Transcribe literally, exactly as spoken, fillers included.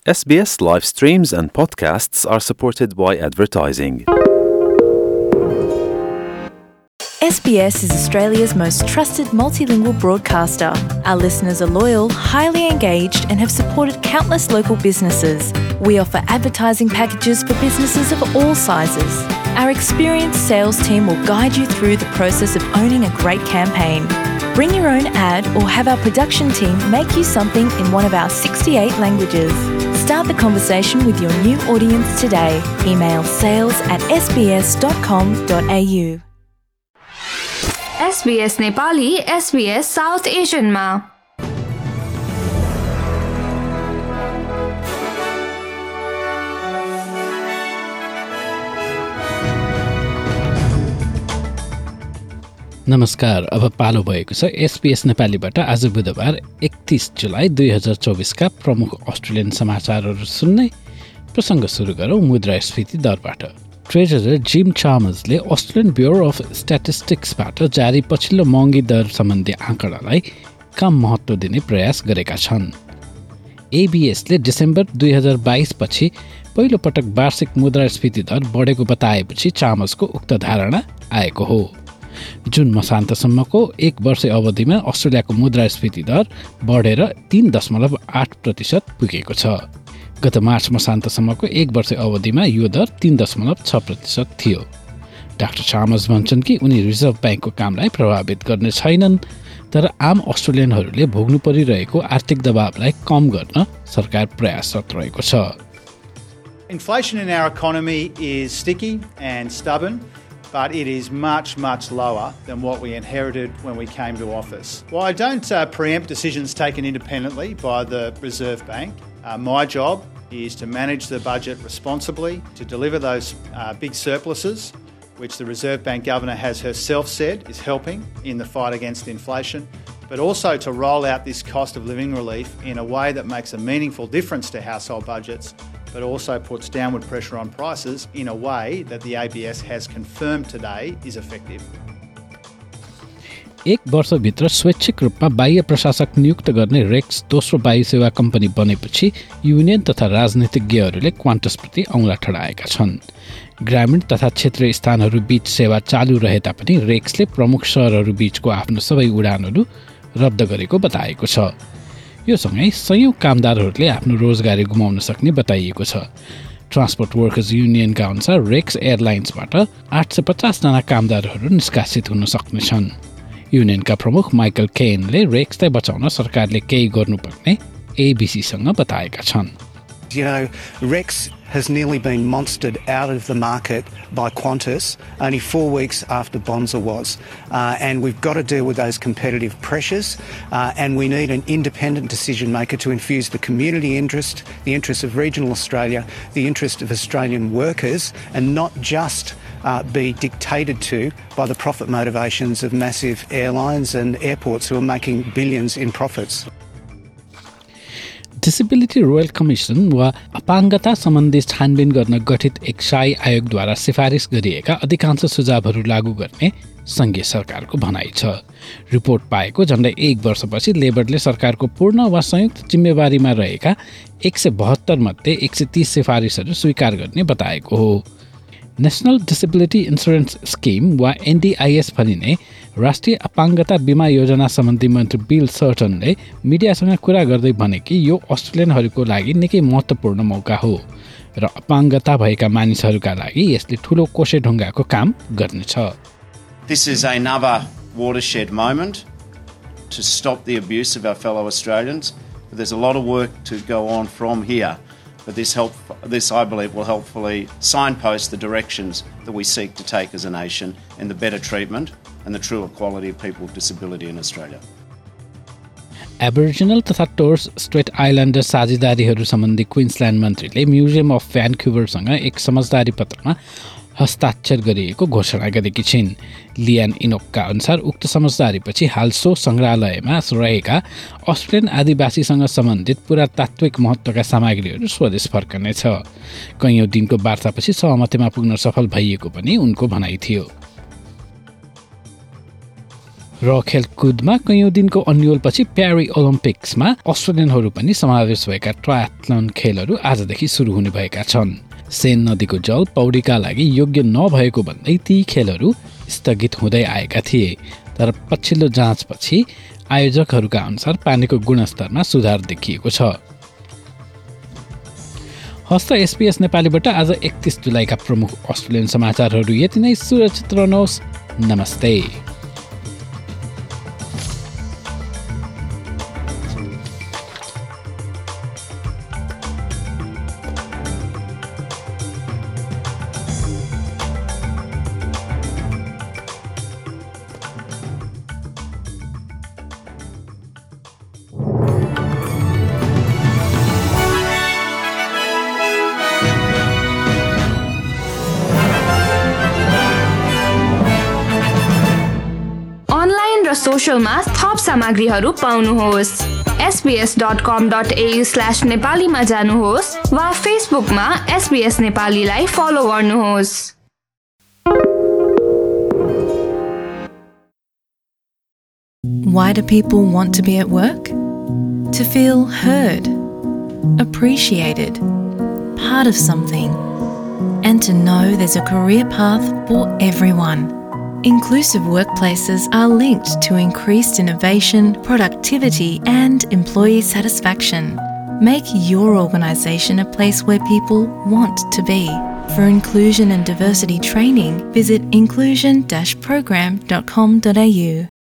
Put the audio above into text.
S B S live streams and podcasts are supported by advertising. S B S is Australia's most trusted multilingual broadcaster. Our listeners are loyal, highly engaged, and have supported countless local businesses. We offer advertising packages for businesses of all sizes. Our experienced sales team will guide you through the process of owning a great campaign. Bring your own ad or have our production team make you something in one of our sixty-eight languages. Start the conversation with your new audience today. Email sales at s b s dot com dot a u. S B S Nepali S B S south एशियनमा नमस्कार। अब पालो भएको छ SPS नेपालीबाट आज बुधबार एकतीस जुलाई दुई हजार चौबिसका प्रमुख अस्ट्रेलियन समाचारहरू सुन्ने प्रसङ्ग सुरु गरौँ मुद्रास्फीति दरबाट। ट्रेजरर जिम चामर्सले अस्ट्रेलियन ब्युरो अफ स्ट्याटिस्टिक्सबाट जारी पछिल्लो महँगी दर सम्बन्धी आँकडालाई कम महत्त्व दिने प्रयास गरेका छन्। एबीएसले डिसेम्बर दुई हजार बाइस पछि पहिलो पटक वार्षिक मुद्रास्फीति दर बढेको बताएपछि चामर्सको उक्त धारणा आएको हो। जुन मसान्तसम्मको एक वर्ष अवधिमा अस्ट्रेलियाको मुद्रास्फीति दर बढेर तीन दशमलव आठ प्रतिशत पुगेको छ। गत मार्च मसान्तसम्मको एक वर्ष अवधिमा यो दर तीन दशमलव छ प्रतिशत थियो। डाक्टर चामर्स भन्छन् कि उनी रिजर्भ ब्याङ्कको कामलाई प्रभावित गर्ने छैनन्, तर आम अस्ट्रेलियनहरूले भोग्नु परिरहेको आर्थिक दबावलाई कम गर्न सरकार प्रयासरत रहेको छ। Inflation in our economy is sticky and stubborn, but it is much, much lower than what we inherited when we came to office. While I don't uh, preempt decisions taken independently by the Reserve Bank, uh, my job is to manage the budget responsibly, to deliver those uh, big surpluses, which the Reserve Bank Governor has herself said is helping in the fight against inflation, but also to roll out this cost of living relief in a way that makes a meaningful difference to household budgets, but also puts downward pressure on prices in a way that the A B S has confirmed today is effective. एक वर्षभित्र स्वैच्छिक रूपमा बाह्य प्रशासक नियुक्त गर्ने racks दोस्रो वायु सेवा कम्पनी बनेपछि युनियन तथा राजनीतिज्ञहरूले क्वान्टसप्रति औँला ठडाएका छन्। ग्रामीण तथा क्षेत्रीय स्थानहरू बीच सेवा चालु रहे तापनि रेक्सले प्रमुख सहरहरू बीचको आफ्नो सबै उडानहरू रद्द गरेको बताएको छ। यो सँगै सयौं कामदारहरूले आफ्नो रोजगारी गुमाउन सक्ने बताइएको छ। ट्रान्सपोर्ट वर्कर्स युनियनका अनुसार रेक्स एयरलाइन्सबाट आठ सय पचास जना कामदारहरू निष्कासित हुन सक्नेछन्। युनियनका प्रमुख माइकल केनले रेक्सलाई बचाउन सरकारले केही गर्नुपर्ने एबीसीसँग बताएका छन्। You know, Rex has nearly been monstered out of the market by Qantas only four weeks after Bonza was. Uh, and we've got to deal with those competitive pressures uh, and we need an independent decision maker to infuse the community interest, the interest of regional Australia, the interest of Australian workers, and not just uh, be dictated to by the profit motivations of massive airlines and airports who are making billions in profits. Disability royal commission वा अपाङ्गता सम्बन्धी छानबिन गर्न गठित एक शाही आयोगद्वारा सिफारिस गरिएका अधिकांश सुझावहरू लागू गर्ने सङ्घीय सरकारको भनाइ छ। रिपोर्ट पाएको झन्डै एक वर्षपछि लेबरले सरकारको पूर्ण वा संयुक्त जिम्मेवारीमा रहेका एक सय बहत्तर मध्ये एक सय तीस सिफारिसहरू स्वीकार गर्ने बताएको हो। नेसनल डिसेबिलिटी इन्सुरेन्स स्किम वा एनडीआईएस भनिने राष्ट्रिय अपाङ्गता बिमा योजना सम्बन्धी मन्त्री बिल सर्टनले मिडियासँग कुरा गर्दै भने कि यो अस्ट्रेलियनहरूको लागि निकै महत्त्वपूर्ण मौका हो र अपाङ्गता भएका मानिसहरूका लागि यसले ठूलो कोसेढुङ्गाको काम गर्नेछ। This is another watershed moment to stop the abuse of our fellow Australians. But there's a lot of work to go on from here. But this, help, this, I believe, will helpfully signpost the directions that we seek to take as a nation in the better treatment and the true equality of people with disability in Australia. Aboriginal तथा Torres straight Islander साझेदारीहरू सम्बन्धी Queensland मन्त्रीले museum of भ्यानकुभरसँग एक समझदारी पत्रमा हस्ताक्षर गरिएको घोषणा गरेकी छिन्। लियान इनोकका अनुसार उक्त समझदारीपछि हाल सो सङ्ग्रहालयमा रहेका अस्ट्रेलियन आदिवासीसँग सम्बन्धित पुरातात्विक महत्त्वका सामग्रीहरू स्वदेश फर्कनेछ। कैयौँ दिनको वार्तापछि सहमतिमा पुग्न सफल भइएको पनि उनको भनाइ थियो। र खेलकुदमा कैयौं दिनको अन्योलपछि प्यारी ओलम्पिक्समा अस्ट्रेलियनहरू पनि समावेश भएका ट्रायथलन खेलहरू आजदेखि सुरु हुने भएका छन्। सेन नदीको जल पौडीका लागि योग्य नभएको भन्दै ती खेलहरू स्थगित हुँदै आएका थिए, तर पछिल्लो जाँचपछि आयोजकहरूका अनुसार पानीको गुणस्तरमा सुधार देखिएको छ। हस्त एसपीएस नेपालीबाट आज एकतीस जुलाईका प्रमुख अस्ट्रेलियन समाचारहरू यति नै। सुरक्षित रहनुहोस्। नमस्ते। सोशलमा थप सामग्रीहरू पाउनुहोस्। SBS dot com dot au slash नेपालीमा जानुहोस् वा फेसबुकमा एसबीएस नेपालीलाई फलो गर्नुहोस्। Why do people want to be at work? To feel heard, appreciated, part of something, and to know there's a career path for everyone. Inclusive workplaces are linked to increased innovation, productivity, and employee satisfaction. Make your organisation a place where people want to be. For inclusion and diversity training, visit inclusion dash program dot com dot a u.